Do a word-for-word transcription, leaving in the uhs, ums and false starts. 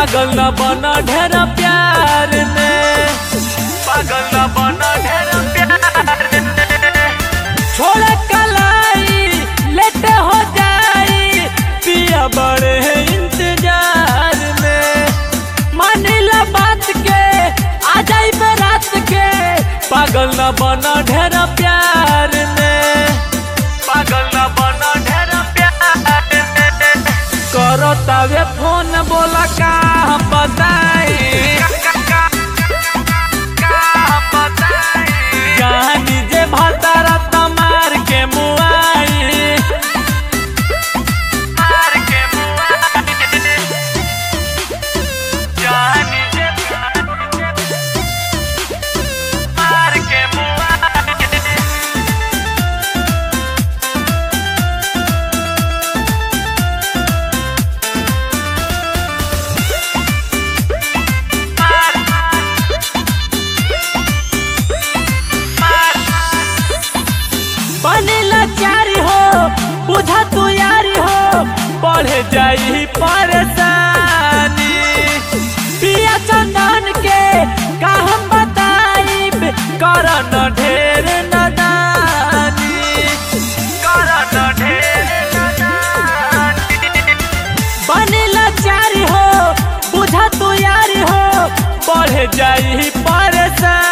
पागल न बना ढेर प्यार में, पागल न बना ढेर प्यार में। छोड़ कलाई लेट हो जाई पिया बड़े इंतजार में, मानिला बात के आ जाई रात के। पागल न बना ढेर प्यार में, पागल न बना ढेर प्यार में। करो तवे फोन बोला का बताई, जानी जे भतारा तमार के मुआई, मार के मुआई। जानी जे मार के मुआई। बनेला चारी हो बुझा तू यारी हो, बढ़ जाई परेशानी। पिया चंदन के का हम बताई, करन ढेर नदानी, करन ढेर नदानी। बनेला चारी हो बुझा तू यारी हो, बढ़ जाई परेशानी।